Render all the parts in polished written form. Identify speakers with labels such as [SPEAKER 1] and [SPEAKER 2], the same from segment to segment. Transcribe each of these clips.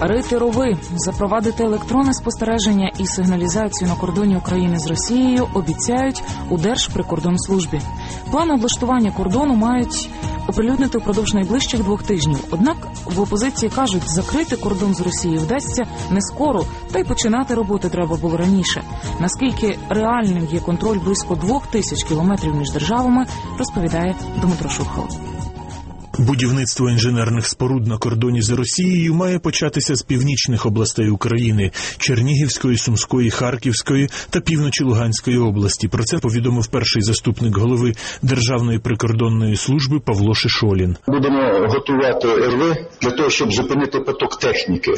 [SPEAKER 1] рити рови, запровадити електронне спостереження і сигналізацію на кордоні України з Росією обіцяють у Держприкордонслужбі. План облаштування кордону мають оприлюднити впродовж найближчих 2 тижнів. Однак в опозиції кажуть, закрити кордон з Росією вдасться не скоро, та й починати роботи треба було раніше. Наскільки реальним є контроль близько 2000 кілометрів між державами, розповідає Дмитро Шухов.
[SPEAKER 2] Будівництво інженерних споруд на кордоні з Росією має початися з північних областей України – Чернігівської, Сумської, Харківської та півночі Луганської області. Про це повідомив перший заступник голови Державної прикордонної служби Павло Шишолін.
[SPEAKER 3] Будемо готувати РВ для того, щоб зупинити поток техніки.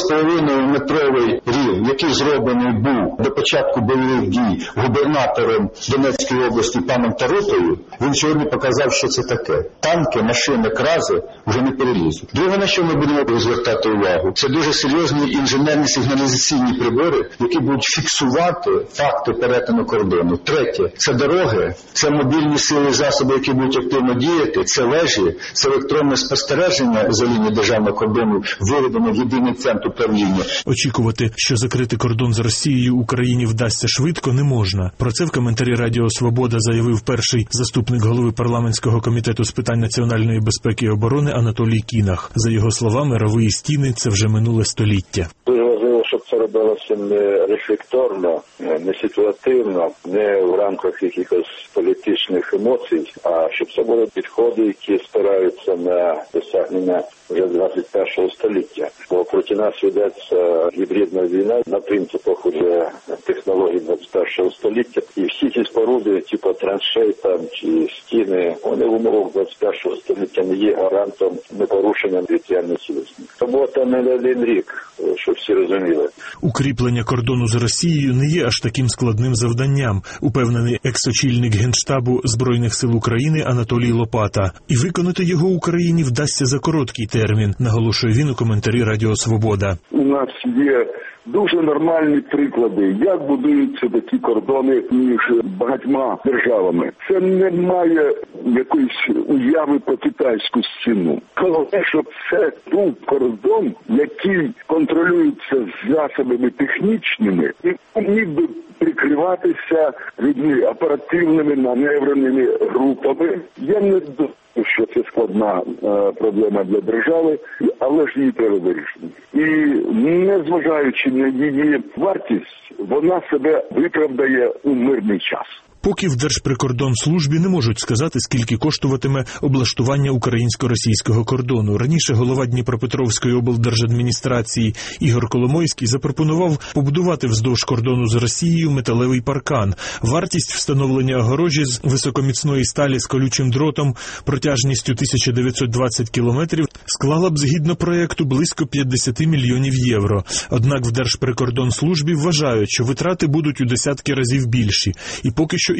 [SPEAKER 3] 3,5-метровий рів, який зроблений був до початку бойових дій губернатором Донецької області паном Тарутою, він сьогодні показав, що це таке. Танки, машини, крази вже не перелізуть. Друге, на що ми будемо звертати увагу, це дуже серйозні інженерні сигналізаційні прибори, які будуть фіксувати факти перетину кордону. Третє, це дороги, це мобільні сили і засоби, які будуть активно діяти, це вежі, це електронне спостереження за лінією державного кордону, виведено в єдиний центр управління.
[SPEAKER 2] Очікувати, що закрити кордон з Росією Україні вдасться швидко, не можна. Про це в коментарі Радіо Свобода заявив перший заступник голови парламентського комітету з питань національної безпеки і оборони Анатолій Кінах. За його словами, рові і стіни – це вже минуле століття.
[SPEAKER 4] Дуже важливо, щоб це робилося не рефлекторно, не ситуативно, не в рамках якихось політичних емоцій, а щоб це були підходи, які спираються на досягнення вже 21 століття. Бо проти нас ведеться гібридна війна на принципах уже технологій 21 століття. І всі ці споруди, типу траншей там чи стіни, вони в умовах 21 століття не є гарантом непорушення територіальної цілісності. Тому це не один рік, щоб всі розуміли.
[SPEAKER 2] Укріплення кордону з Росією не є аж таким складним завданням, упевнений екс-очільник Генштабу Збройних сил України Анатолій Лопата. І виконати його Україні вдасться за короткий термін, наголошує він у коментарі Радіо Свобода.
[SPEAKER 5] У нас є дуже нормальні приклади, як будуються такі кордони між багатьма державами. Це не має якоїсь уяви по китайську стіну. Головне, щоб це був кордон, який контролюється засобами технічними і міг би прикриватися людьми оперативними маневреними групами. Я не думаю, що це складна проблема для держави, але ж її треба вирішити. І незважаючи на її вартість, вона себе виправдає у мирний час.
[SPEAKER 2] Поки в Держприкордонслужбі не можуть сказати, скільки коштуватиме облаштування українсько-російського кордону. Раніше голова Дніпропетровської облдержадміністрації Ігор Коломойський запропонував побудувати вздовж кордону з Росією металевий паркан. Вартість встановлення огорожі з високоміцної сталі з колючим дротом протяжністю 1920 кілометрів склала б згідно проєкту близько 50 мільйонів євро. Однак в Держприкордонслужбі вважають, що витрати будуть у десятки разів більші. І поки що